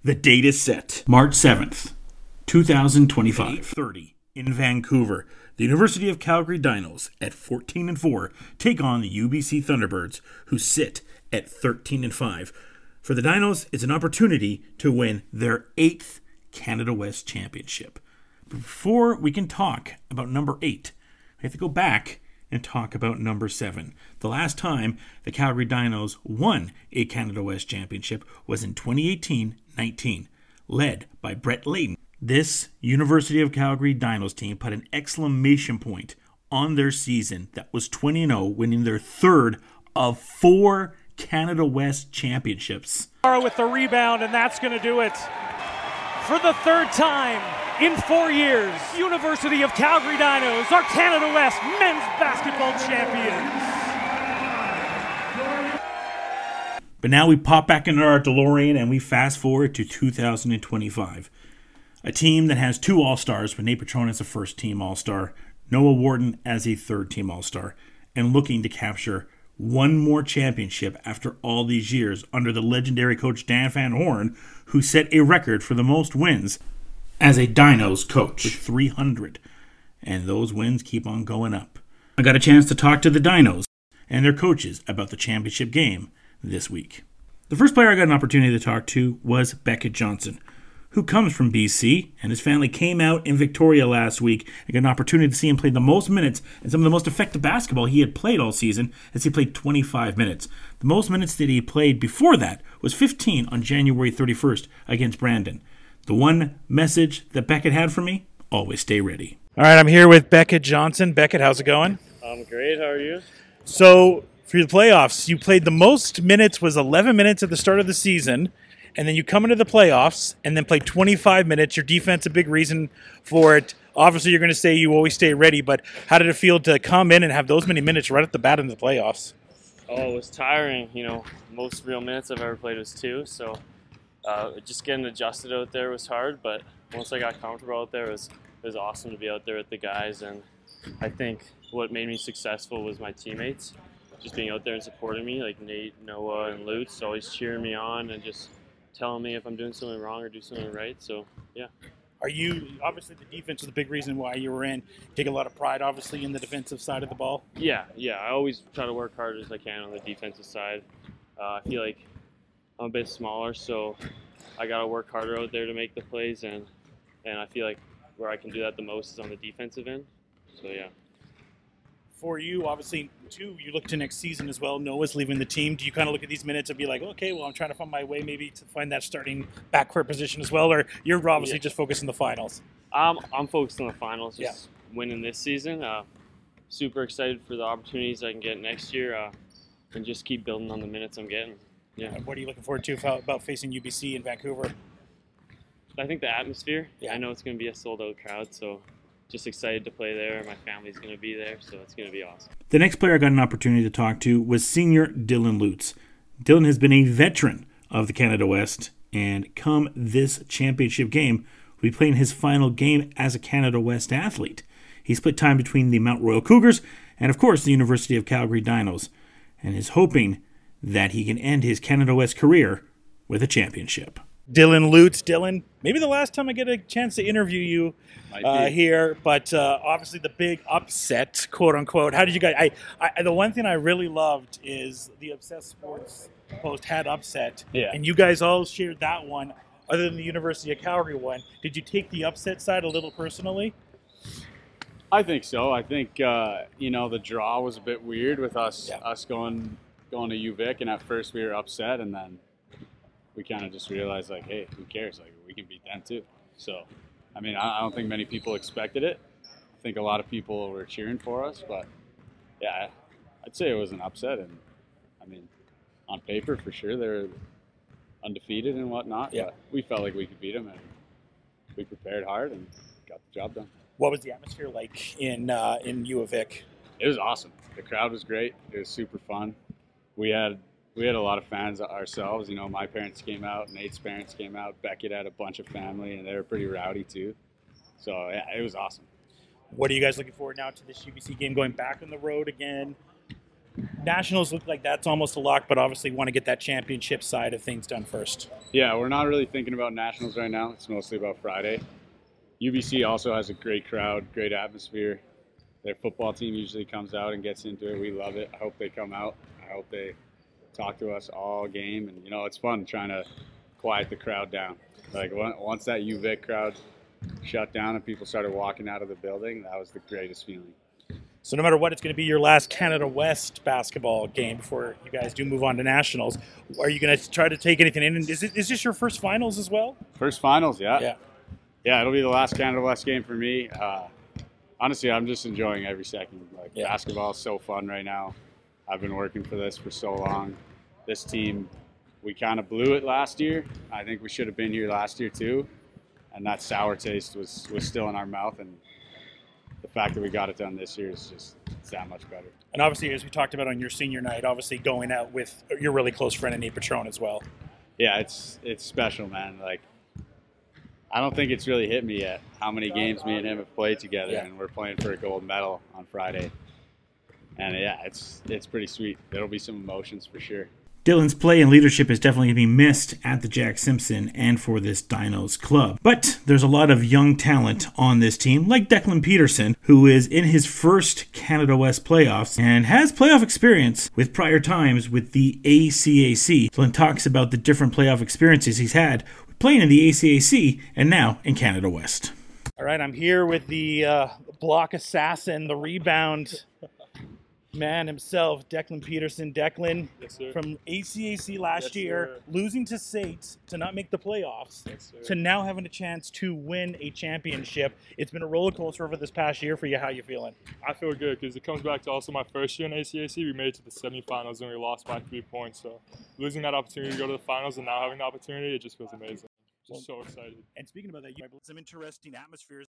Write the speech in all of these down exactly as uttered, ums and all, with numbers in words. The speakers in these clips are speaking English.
The date is set, March seventh, twenty twenty-five, eight thirty in Vancouver. The University of Calgary Dinos, at fourteen and four, take on the U B C Thunderbirds, who sit at thirteen and five. For the Dinos, it's an opportunity to win their eighth Canada West Championship. But before we can talk about number eight, we have to go back and talk about number seven. The last time the Calgary Dinos won a Canada West Championship was in twenty eighteen nineteen, led by Brett Layton. This University of Calgary Dinos team put an exclamation point on their season that was twenty and oh, winning their third of four Canada West Championships. With the rebound, and that's going to do it. For the third time in four years, University of Calgary Dinos are Canada West men's basketball champions. But now we pop back into our DeLorean and we fast forward to two thousand twenty-five. A team that has two All-Stars with Nate Petrone as a first-team All-Star, Noah Wharton as a third-team All-Star, and looking to capture one more championship after all these years under the legendary coach Dan Van Horn, who set a record for the most wins as a Dinos coach with three hundred. And those wins keep on going up. I got a chance to talk to the Dinos and their coaches about the championship game this week. The first player I got an opportunity to talk to was Beckett Johnson, who comes from B C, and his family came out in Victoria last week and got an opportunity to see him play the most minutes and some of the most effective basketball he had played all season, as he played twenty-five minutes. The most minutes that he played before that was fifteen on January thirty-first against Brandon. The one message that Beckett had for me: always stay ready. All right, I'm here with Beckett Johnson. Beckett, how's it going? I'm great. How are you? So, for the playoffs, you played the most minutes, was eleven minutes at the start of the season, and then you come into the playoffs and then play twenty-five minutes. Your defense, a big reason for it. Obviously, you're going to say you always stay ready, but how did it feel to come in and have those many minutes right at the bat in the playoffs? Oh, it was tiring. You know, most real minutes I've ever played was two, so uh, just getting adjusted out there was hard, but once I got comfortable out there, it was, it was awesome to be out there with the guys, and I think what made me successful was my teammates, just being out there and supporting me, like Nate, Noah, and Lutz, always cheering me on and just telling me if I'm doing something wrong or do something right. So, yeah. Are you, obviously the defense was a big reason why you were in. Take a lot of pride, obviously, in the defensive side of the ball? Yeah, yeah. I always try to work hard as I can on the defensive side. Uh, I feel like I'm a bit smaller, so I got to work harder out there to make the plays, and, and I feel like where I can do that the most is on the defensive end. So, yeah. For you, obviously, too, you look to next season as well. Noah's leaving the team. Do you kind of look at these minutes and be like, okay, well, I'm trying to find my way maybe to find that starting backcourt position as well, or you're obviously yeah. just focused on the finals? Um, I'm focused on the finals, just yeah. winning this season. Uh, super excited for the opportunities I can get next year, uh, and just keep building on the minutes I'm getting. Yeah. What are you looking forward to about facing U B C in Vancouver? I think the atmosphere. Yeah. I know it's going to be a sold-out crowd, so just excited to play there. My family's going to be there, so it's going to be awesome. The next player I got an opportunity to talk to was senior Dylan Lutz. Dylan has been a veteran of the Canada West, and come this championship game, will be playing his final game as a Canada West athlete. He split time between the Mount Royal Cougars and, of course, the University of Calgary Dinos, and is hoping that he can end his Canada West career with a championship. Dylan Lutz. Dylan, maybe the last time I get a chance to interview you uh, here, but uh, obviously the big upset, quote unquote. How did you guys? I, I the one thing I really loved is the Obsessed Sports post had upset, yeah. and you guys all shared that one. Other than the University of Calgary one, did you take the upset side a little personally? I think so. I think uh, you know the draw was a bit weird with us yeah. us going going to U Vic, and at first we were upset, and then we kind of just realized, like, hey, who cares? Like, we can beat them too. So, I mean, I don't think many people expected it. I think a lot of people were cheering for us, but yeah, I'd say it was an upset. And I mean, on paper, for sure, they're undefeated and whatnot. Yeah. But we felt like we could beat them, and we prepared hard and got the job done. What was the atmosphere like in uh, in U of Vic? It was awesome. The crowd was great. It was super fun. We had We had a lot of fans ourselves. You know, my parents came out, Nate's parents came out, Beckett had a bunch of family, and they were pretty rowdy too. So, yeah, it was awesome. What are you guys looking forward now to this U B C game, going back on the road again? Nationals look like that's almost a lock, but obviously want to get that championship side of things done first. Yeah, we're not really thinking about Nationals right now. It's mostly about Friday. U B C also has a great crowd, great atmosphere. Their football team usually comes out and gets into it. We love it. I hope they come out. I hope they talk to us all game. And, you know, it's fun trying to quiet the crowd down. Like, once that U Vic crowd shut down and people started walking out of the building, that was the greatest feeling. So no matter what, it's going to be your last Canada West basketball game before you guys do move on to Nationals. Are you going to try to take anything in? Is, it, is this your first finals as well? First finals, yeah. Yeah. Yeah, it'll be the last Canada West game for me. Uh, honestly, I'm just enjoying every second. Like, yeah. Basketball is so fun right now. I've been working for this for so long. This team, we kind of blew it last year. I think we should have been here last year too. And that sour taste was, was still in our mouth. And the fact that we got it done this year is just it's that much better. And obviously, as we talked about on your senior night, obviously going out with your really close friend, Nate Patron, as well. Yeah, it's it's special, man. Like, I don't think it's really hit me yet how many games me and him have played together, yeah. and we're playing for a gold medal on Friday. And yeah, it's it's pretty sweet. There'll be some emotions for sure. Dylan's play and leadership is definitely going to be missed at the Jack Simpson and for this Dinos club. But there's a lot of young talent on this team, like Declan Peterson, who is in his first Canada West playoffs and has playoff experience with prior times with the A C A C. Dylan talks about the different playoff experiences he's had playing in the A C A C and now in Canada West. All right, I'm here with the uh, block assassin, the rebound man himself, Declan Peterson. Declan, yes, sir. From A C A C last yes, year, sir. losing to Saints to not make the playoffs, yes, to now having a chance to win a championship. It's been a roller coaster over this past year for you. How you feeling? I feel good because it comes back to also my first year in A C A C. We made it to the semifinals and we lost by three points. So losing that opportunity to go to the finals and now having the opportunity, it just feels amazing. Just so excited. And speaking about that, you have some interesting atmospheres.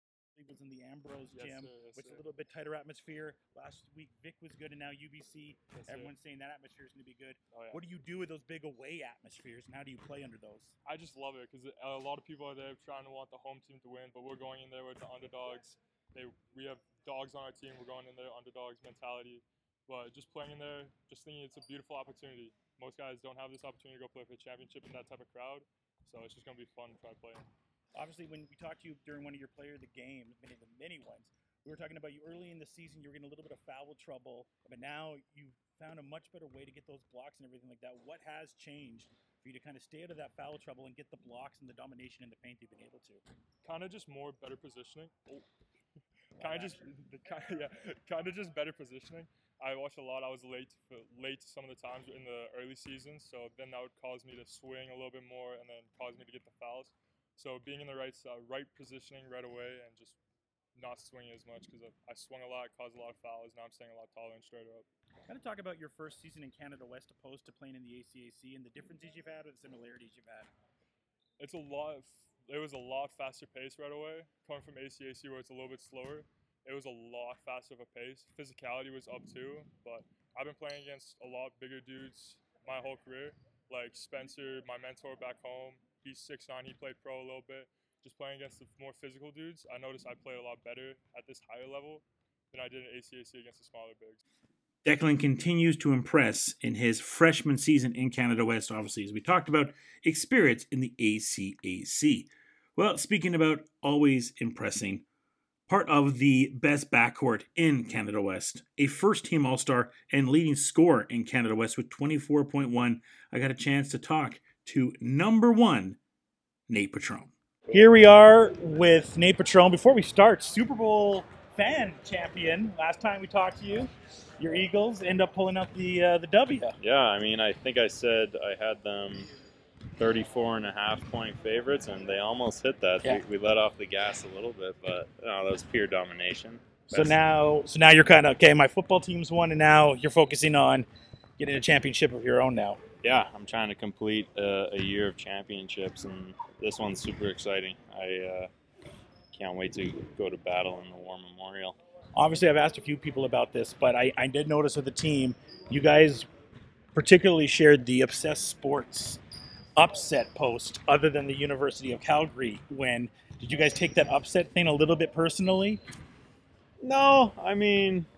Was in the Ambrose yes, gym, sir, yes, which is sir. a little bit tighter atmosphere. Last week, Vic was good, and now U B C. Yes, Everyone's saying that atmosphere is going to be good. Oh, yeah. What do you do with those big away atmospheres, and how do you play under those? I just love it because a lot of people are there trying to want the home team to win, but we're going in there with the underdogs. They, we have dogs on our team. We're going in there underdogs mentality. But just playing in there, just thinking it's a beautiful opportunity. Most guys don't have this opportunity to go play for a championship in that type of crowd, so it's just going to be fun to try playing. Obviously, when we talked to you during one of your player of the game, many of the many ones, we were talking about you early in the season. You were getting a little bit of foul trouble, but now you found a much better way to get those blocks and everything like that. What has changed for you to kind of stay out of that foul trouble and get the blocks and the domination in the paint you've been able to? Kind of just more better positioning. Oh. kind of just, kind of, yeah, kind of just better positioning. I watched a lot. I was late, late some of the times in the early season, so then that would cause me to swing a little bit more and then cause me to get the fouls. So being in the right uh, right positioning right away and just not swinging as much because I swung a lot, caused a lot of fouls. Now I'm staying a lot taller and straighter up. Kind of talk about your first season in Canada West opposed to playing in the A C A C and the differences you've had or the similarities you've had. It's a lot. Of, it was a lot faster pace right away. Coming from A C A C where it's a little bit slower, it was a lot faster of a pace. Physicality was up too, but I've been playing against a lot bigger dudes my whole career, like Spencer, my mentor back home. He's six nine, he played pro a little bit. Just playing against the more physical dudes, I noticed I played a lot better at this higher level than I did in A C A C against the smaller bigs. Declan continues to impress in his freshman season in Canada West, obviously, as we talked about, experience in the A C A C. Well, speaking about always impressing, part of the best backcourt in Canada West, a first-team All-Star and leading scorer in Canada West with twenty-four point one, I got a chance to talk to number one, Nate Patron. Here we are with Nate Patron. Before we start, Super Bowl fan champion. Last time we talked to you, your Eagles end up pulling out the uh, the W. Yeah, I mean, I think I said I had them thirty-four and a half point favorites, and they almost hit that. Yeah. We, we let off the gas a little bit, but no, that was pure domination. So Best. now, so now you're kind of okay. My football team's won, and now you're focusing on getting a championship of your own now. Yeah, I'm trying to complete a, a year of championships, and this one's super exciting. I uh, can't wait to go to battle in the War Memorial. Obviously, I've asked a few people about this, but I, I did notice with the team, you guys particularly shared the Obsessed Sports upset post other than the University of Calgary win. Did you guys take that upset thing a little bit personally? No, I mean,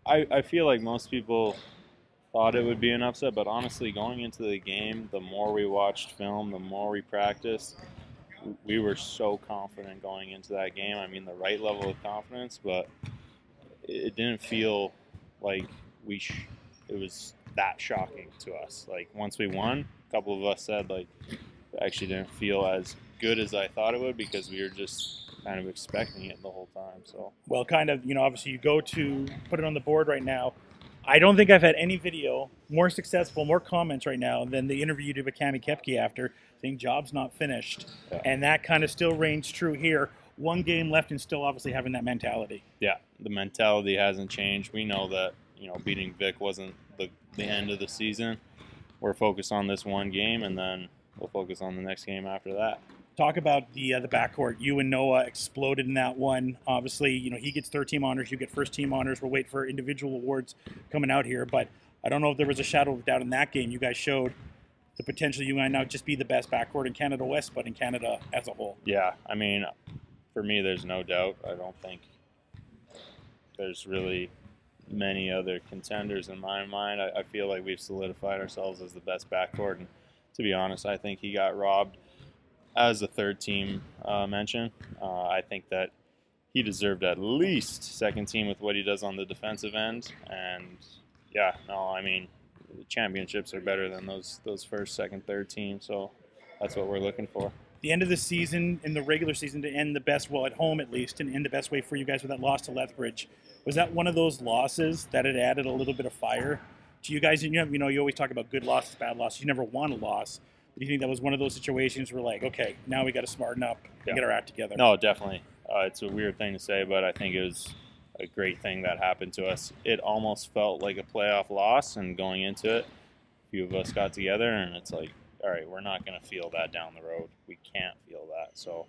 I, I feel like most people thought it would be an upset, but honestly, going into the game, the more we watched film, the more we practiced, we were so confident going into that game. I mean, the right level of confidence, but it didn't feel like we sh- it was that shocking to us. Like, once we won, a couple of us said, like, it actually didn't feel as good as I thought it would because we were just kind of expecting it the whole time. So, Well, kind of, you know, obviously you go to put it on the board right now. I don't think I've had any video more successful, more comments right now than the interview you did with Cami Kepke after saying job's not finished. Yeah. And that kind of still reigns true here. One game left and still obviously having that mentality. yeah, the mentality hasn't changed. We know that, you know, beating Vic wasn't the, the end of the season. We're focused on this one game, and then we'll focus on the next game after that. Talk about the uh, the backcourt. You and Noah exploded in that one. Obviously, you know, he gets third team honors, you get first team honors. We'll wait for individual awards coming out here, but I don't know if there was a shadow of doubt in that game. You guys showed the potential you might not just be the best backcourt in Canada West, but in Canada as a whole. Yeah, I mean, for me, there's no doubt. I don't think there's really many other contenders in my mind. I, I feel like we've solidified ourselves as the best backcourt, and to be honest, I think he got robbed as a third team uh, mention. Uh, I think that he deserved at least second team with what he does on the defensive end. And yeah, no, I mean, the championships are better than those those first, second, third teams. So that's what we're looking for. The end of the season, in the regular season, to end the best, well, at home at least, and end the best way for you guys with that loss to Lethbridge. Was that one of those losses that had added a little bit of fire to you guys? You know, you know, you always talk about good losses, bad losses. You never won a loss. Do you think that was one of those situations where, like, okay, now we got to smarten up and Yeah. get our act together? No, definitely. Uh, it's a weird thing to say, but I think it was a great thing that happened to us. It almost felt like a playoff loss, and going into it, a few of us got together, and it's like, all right, we're not going to feel that down the road. We can't feel that. So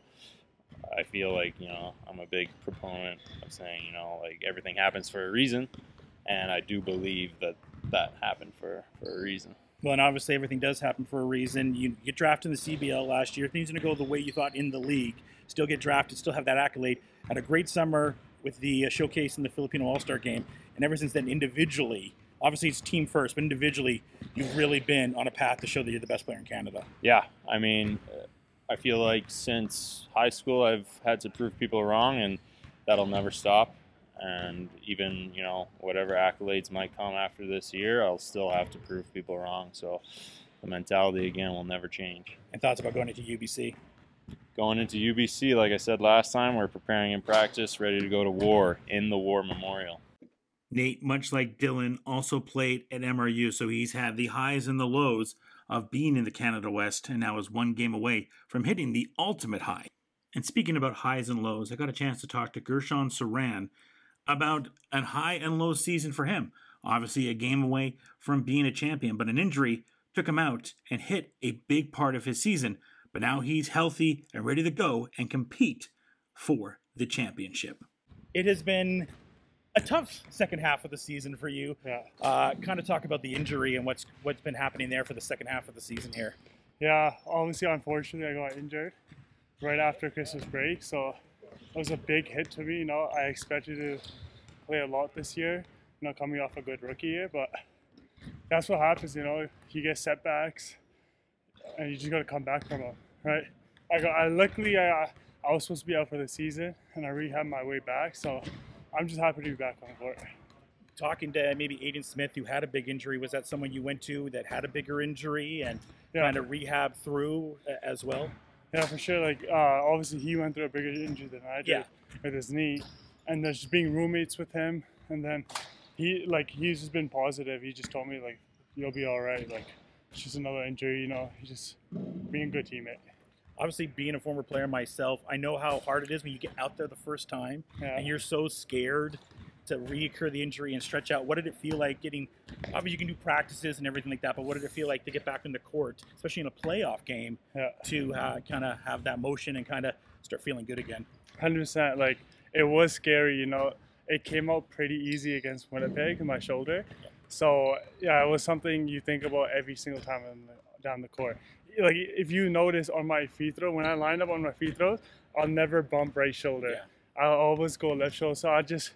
I feel like, you know, I'm a big proponent of saying, you know, like, everything happens for a reason, and I do believe that that happened for, for a reason. Well, and obviously everything does happen for a reason. You get drafted in the C B L last year. Things didn't go the way you thought in the league. Still get drafted, still have that accolade. Had a great summer with the uh, showcase in the Filipino All-Star game. And ever since then, individually, obviously it's team first, but individually, you've really been on a path to show that you're the best player in Canada. Yeah, I mean, I feel like since high school, I've had to prove people wrong, and that'll never stop. And even, you know, whatever accolades might come after this year, I'll still have to prove people wrong. So the mentality, again, will never change. And thoughts about going into U B C? Going into U B C, like I said last time, we're preparing in practice, ready to go to war in the War Memorial. Nate, much like Dylan, also played at M R U, so he's had the highs and the lows of being in the Canada West, and now is one game away from hitting the ultimate high. And speaking about highs and lows, I got a chance to talk to Gershon Saran about a high and low season for him. Obviously a game away from being a champion, but an injury took him out and hit a big part of his season. But now he's healthy and ready to go and compete for the championship. It has been a tough second half of the season for you. Yeah. Uh, kind of talk about the injury and what's what's been happening there for the second half of the season here. Yeah, obviously, unfortunately, I got injured right after Christmas break, so it was a big hit to me. You know, I expected to play a lot this year, you know, coming off a good rookie year, but that's what happens, you know. You get setbacks, and you just got to come back from them, right? I got, I luckily, I, I was supposed to be out for the season, and I rehabbed my way back, so I'm just happy to be back on the court. Talking to maybe Aiden Smith, who had a big injury, was that someone you went to that had a bigger injury and Yeah. kind of rehab through uh, as well? Yeah, for sure. Like, uh, obviously, he went through a bigger injury than I did Yeah. with his knee, and there's just being roommates with him, and then he, like, he's just been positive. He just told me, like, you'll be all right. Like, it's just another injury, you know. He's just being a good teammate. Obviously, being a former player myself, I know how hard it is when you get out there the first time Yeah. and you're so scared to reoccur the injury and stretch out. What did it feel like getting, obviously you can do practices and everything like that, but what did it feel like to get back in the court, especially in a playoff game, Yeah. to uh, kind of have that motion and kind of start feeling good again? one hundred percent. Like, it was scary, you know. It came out pretty easy against Winnipeg in my shoulder. So, yeah, it was something you think about every single time in the, down the court. Like, if you notice on my free throw, when I line up on my free throws, I'll never bump right shoulder. Yeah. I'll always go left shoulder. So I just,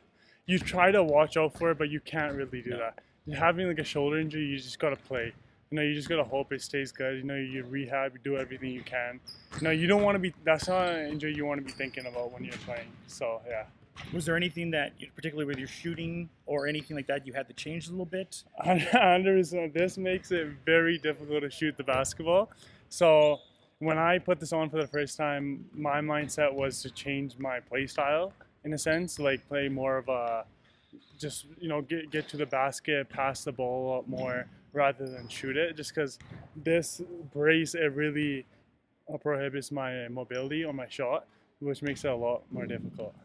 you try to watch out for it, but you can't really do No. that. Having like a shoulder injury, you just gotta play. You know, you just gotta hope it stays good. You know, you rehab, you do everything you can. You know, you don't want to be. That's not an injury you want to be thinking about when you're playing. So yeah. Was there anything that, particularly with your shooting or anything like that, you had to change a little bit? one hundred percent. This makes it very difficult to shoot the basketball. So when I put this on for the first time, my mindset was to change my play style in a sense, like play more of a, just, you know, get get to the basket, pass the ball a lot more rather than shoot it. Just because this brace, it really prohibits my mobility on my shot, which makes it a lot more difficult.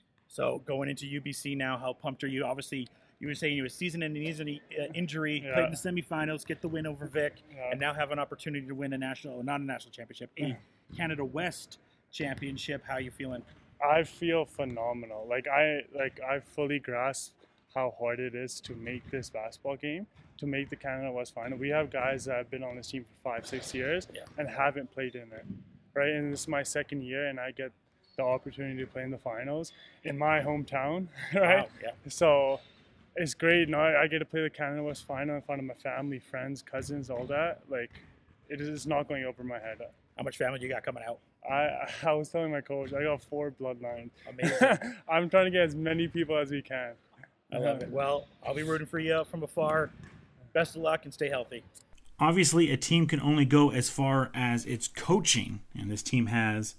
So going into U B C now, how pumped are you? Obviously, you were saying you were season-ending injury, uh, injury Yeah. played in the semifinals, get the win over Vic, Yeah. and now have an opportunity to win a national, not a national championship, a Canada West championship. How are you feeling? I feel phenomenal. Like I like I fully grasp how hard it is to make this basketball game, to make the Canada West final. We have guys that have been on this team for five, six years Yeah. and haven't played in it, right? And this is my second year, and I get the opportunity to play in the finals in my hometown, right? Wow, yeah. So it's great. Now I get to play the Canada West final in front of my family, friends, cousins, all that. Like, it is not going over my head. How much family you got coming out? I I was telling my coach, I got four bloodlines. Amazing. I'm trying to get as many people as we can. I love it. Well, I'll be rooting for you from afar. Best of luck and stay healthy. Obviously, a team can only go as far as its coaching, and this team has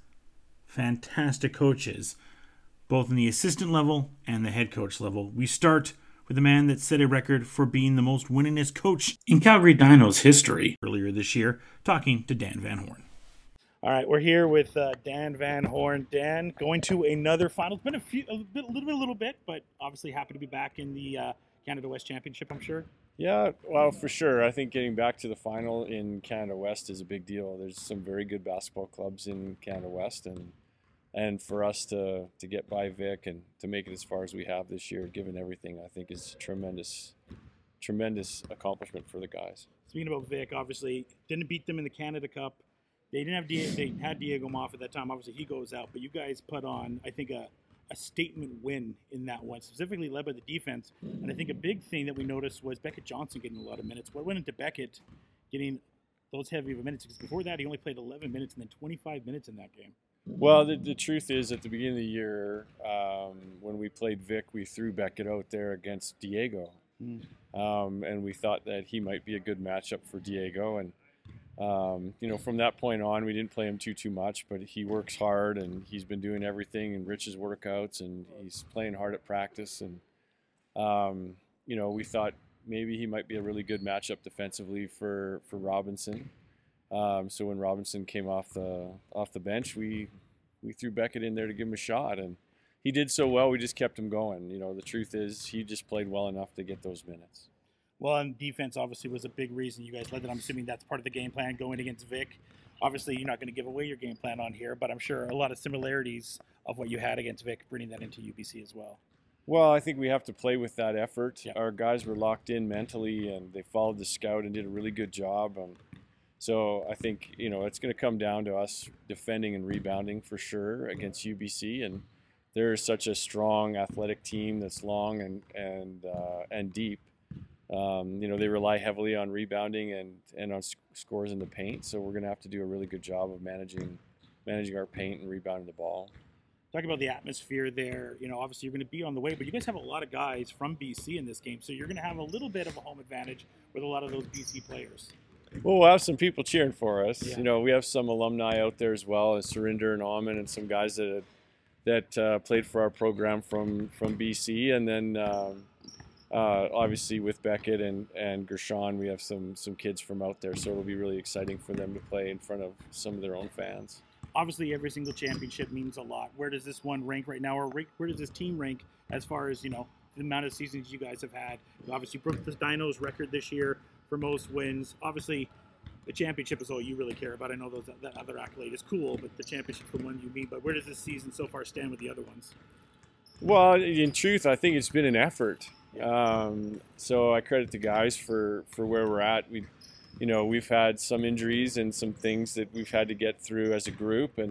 fantastic coaches, both in the assistant level and the head coach level. We start with the man that set a record for being the most winningest coach in Calgary Dino's history earlier this year, talking to Dan Van Horn. All right, we're here with uh, Dan Van Horn. Dan, going to another final. It's been a few, a bit, a little bit, a little bit, but obviously happy to be back in the uh, Canada West Championship, I'm sure. Yeah, well, for sure. I think getting back to the final in Canada West is a big deal. There's some very good basketball clubs in Canada West, and and for us to, to get by Vic and to make it as far as we have this year, given everything, I think is a tremendous, tremendous accomplishment for the guys. Speaking about Vic, obviously didn't beat them in the Canada Cup. They didn't have Diego, they had Diego Moff at that time. Obviously, he goes out, but you guys put on, I think, a, a statement win in that one, specifically led by the defense. And I think a big thing that we noticed was Beckett Johnson getting a lot of minutes. What went into Beckett getting those heavy of minutes? Because before that, he only played eleven minutes and then twenty-five minutes in that game. Well, the, the truth is, at the beginning of the year, um, when we played Vic, we threw Beckett out there against Diego. Mm. Um, and we thought that he might be a good matchup for Diego. And, um, you know, from that point on, we didn't play him too, too much, but he works hard and he's been doing everything in Rich's workouts and he's playing hard at practice. And, um, you know, we thought maybe he might be a really good matchup defensively for, for Robinson. Um, so when Robinson came off the off the bench, we we threw Beckett in there to give him a shot, and he did so well. We just kept him going. You know, the truth is, he just played well enough to get those minutes. Well, and defense obviously was a big reason you guys led it. I'm assuming that's part of the game plan going against Vic. Obviously, you're not going to give away your game plan on here, but I'm sure a lot of similarities of what you had against Vic, bringing that into U B C as well. Well, I think we have to play with that effort. Yep. Our guys were locked in mentally, and they followed the scout and did a really good job. Um, So I think, you know, it's going to come down to us defending and rebounding for sure against U B C. And they're such a strong athletic team that's long and and uh, and deep. Um, you know, they rely heavily on rebounding and, and on sc- scores in the paint. So we're going to have to do a really good job of managing managing our paint and rebounding the ball. Talk about the atmosphere there. You know, obviously you're going to be on the way, but you guys have a lot of guys from B C in this game. So you're going to have a little bit of a home advantage with a lot of those B C players. Well, we'll have some people cheering for us. Yeah. You know, we have some alumni out there as well, as Surinder and Alman, and some guys that that uh, played for our program from, from B C. And then um, uh, obviously with Beckett and, and Gershon, we have some some kids from out there. So it'll be really exciting for them to play in front of some of their own fans. Obviously, every single championship means a lot. Where does this one rank right now, or rank, where does this team rank as far as, you know, the amount of seasons you guys have had? You obviously broke the Dinos record this year for most wins. Obviously, the championship is all you really care about. I know those that other accolade is cool, but the championship's the one you mean. But where does this season so far stand with the other ones? Well, in truth, I think it's been an effort. Um, so I credit the guys for, for where we're at. We, you know, we've had some injuries and some things that we've had to get through as a group, and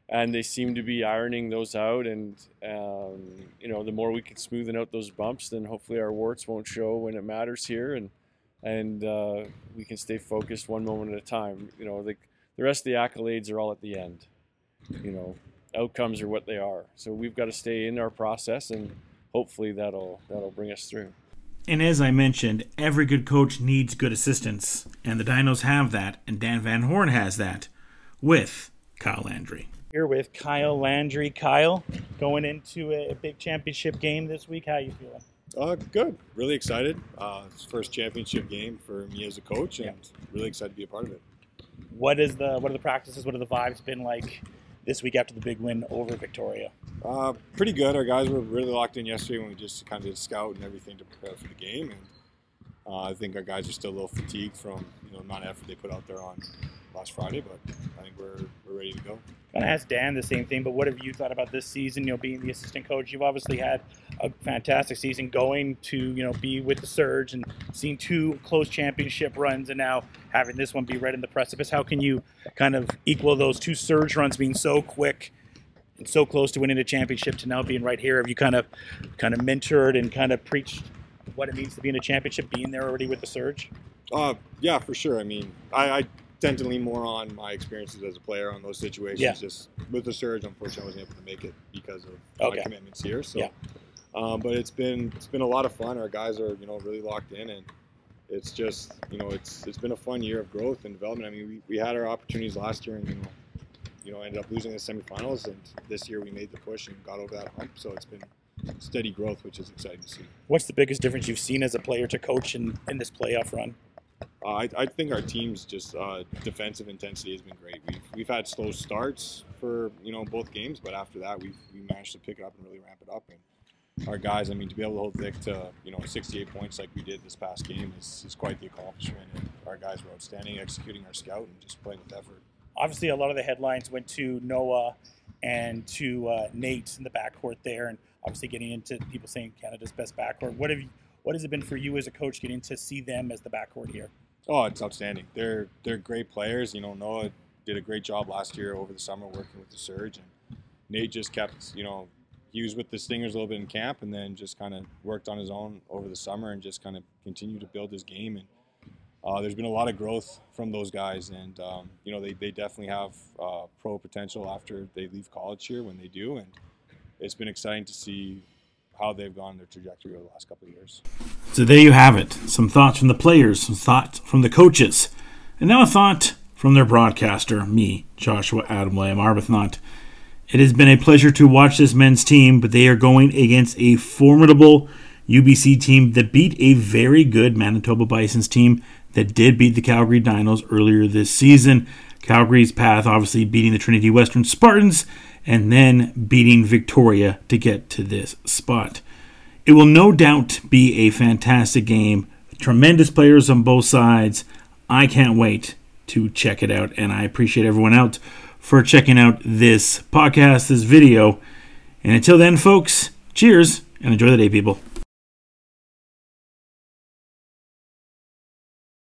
and they seem to be ironing those out. And um, you know, the more we can smoothen out those bumps, then hopefully our warts won't show when it matters here, and and uh, we can stay focused one moment at a time. You know, the the rest of the accolades are all at the end. You know, outcomes are what they are. So we've got to stay in our process, and hopefully that'll that'll bring us through. And as I mentioned, every good coach needs good assistants, and the Dinos have that, and Dan Van Horn has that with Kyle Landry. Here with Kyle Landry. Kyle, going into a big championship game this week, how are you feeling? Uh, good. Really excited. Uh, it's the first championship game for me as a coach, and Yeah. really excited to be a part of it. What is the what are the practices? What are the vibes been like this week after the big win over Victoria? Uh, pretty good. Our guys were really locked in yesterday when we just kind of did scout and everything to prepare for the game, and uh, I think our guys are still a little fatigued from you know the amount of effort they put out there on last Friday, but I think we're we're ready to go. I'm going to ask Dan the same thing, but what have you thought about this season? You know, being the assistant coach, you've obviously had a fantastic season, going to you know be with the Surge and seeing two close championship runs, and now having this one be right in the precipice. How can you kind of equal those two Surge runs being so quick and so close to winning a championship to now being right here? Have you kind of kind of mentored and kind of preached what it means to be in a championship, being there already with the Surge? Uh, yeah, for sure. I mean, I, I tend to lean more on my experiences as a player on those situations. Yeah. Just with the Surge, unfortunately, I wasn't able to make it because of Okay. my commitments here. So, Yeah. um, but it's been it's been a lot of fun. Our guys are you know really locked in, and it's just you know it's it's been a fun year of growth and development. I mean, we, we had our opportunities last year, and you know you know ended up losing the semifinals, and this year we made the push and got over that hump. So it's been steady growth, which is exciting to see. What's the biggest difference you've seen as a player to coach in, in this playoff run? Uh, I, I think our team's just uh, defensive intensity has been great. We've we've had slow starts for you know both games, but after that we we managed to pick it up and really ramp it up. And our guys, I mean, to be able to hold Vic to you know sixty-eight points like we did this past game is, is quite the accomplishment. And our guys were outstanding, executing our scout and just playing with effort. Obviously, a lot of the headlines went to Noah and to uh, Nate in the backcourt there, and obviously getting into people saying Canada's best backcourt. What have you, what has it been for you as a coach getting to see them as the backcourt here? Oh, it's outstanding. They're they're great players. You know, Noah did a great job last year over the summer working with the Surge, and Nate just kept, you know, he was with the Stingers a little bit in camp, and then just kind of worked on his own over the summer and just kind of continued to build his game. And uh, there's been a lot of growth from those guys, and um, you know, they they definitely have uh, pro potential after they leave college here when they do, and it's been exciting to see how they've gone their trajectory over the last couple of years. So there you have it. Some thoughts from the players, some thoughts from the coaches, and now a thought from their broadcaster, me, Joshua Adam Lamb Arbuthnot. It has been a pleasure to watch this men's team, but they are going against a formidable U B C team that beat a very good Manitoba Bisons team that did beat the Calgary Dinos earlier this season. Calgary's path obviously beating the Trinity Western Spartans and then beating Victoria to get to this spot. It will no doubt be a fantastic game. Tremendous players on both sides. I can't wait to check it out, and I appreciate everyone out for checking out this podcast, this video. And until then, folks, cheers, and enjoy the day, people.